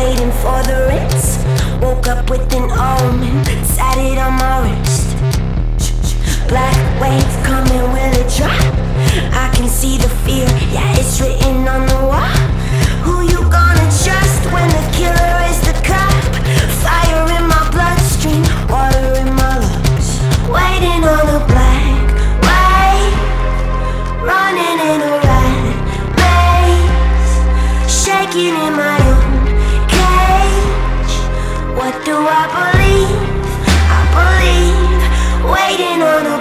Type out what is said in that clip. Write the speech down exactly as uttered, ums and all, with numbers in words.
waiting for the rinse. Woke up with an omen, sat it on my wrist. Black wave coming, will it drop? I can see the fear, yeah, it's written on the wall. Who you gonna trust when the killer is the cop? Fire in my bloodstream, water in my lungs. Waiting on a black wave, running in a rat maze, shaking in my own cage. What do I believe? I believe, waiting on a